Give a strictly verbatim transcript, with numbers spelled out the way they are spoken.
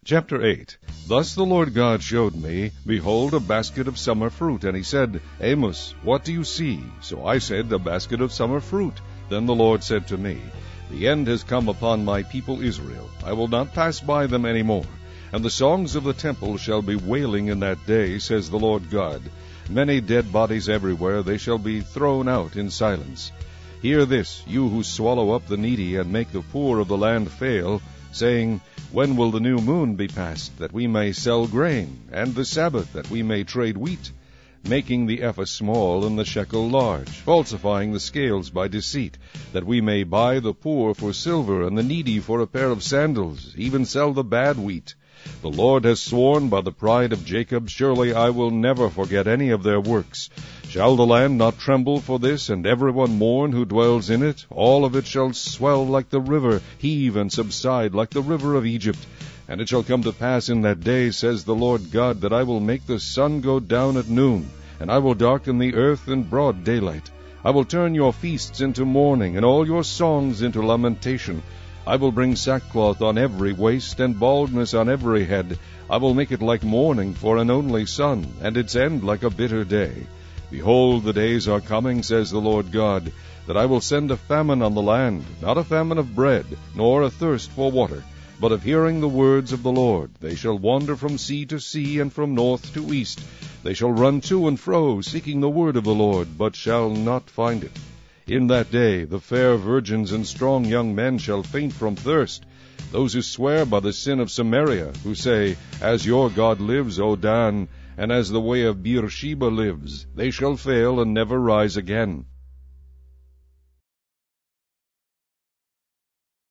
Chapter eight. Thus the Lord God showed me, behold, a basket of summer fruit. And he said, Amos, what do you see? So I said, a basket of summer fruit. Then the Lord said to me, The end has come upon my people Israel. I will not pass by them any more. And the songs of the temple shall be wailing in that day, says the Lord God. Many dead bodies everywhere, they shall be thrown out in silence. Hear this, you who swallow up the needy and make the poor of the land fail, saying, When will the new moon be passed, that we may sell grain, and the Sabbath, that we may trade wheat? Making the ephah small and the shekel large, falsifying the scales by deceit, that we may buy the poor for silver, and the needy for a pair of sandals, even sell the bad wheat. The Lord has sworn by the pride of Jacob, surely I will never forget any of their works. Shall the land not tremble for this, and everyone mourn who dwells in it? All of it shall swell like the river, heave and subside like the river of Egypt. And it shall come to pass in that day, says the Lord God, that I will make the sun go down at noon, and I will darken the earth in broad daylight. I will turn your feasts into mourning, and all your songs into lamentation. I will bring sackcloth on every waist, and baldness on every head. I will make it like mourning for an only son, and its end like a bitter day. Behold, the days are coming, says the Lord God, that I will send a famine on the land, not a famine of bread, nor a thirst for water, but of hearing the words of the Lord. They shall wander from sea to sea, and from north to east. They shall run to and fro, seeking the word of the Lord, but shall not find it. In that day the fair virgins and strong young men shall faint from thirst. Those who swear by the sin of Samaria, who say, As your God lives, O Dan, and as the way of Beersheba lives, they shall fail and never rise again.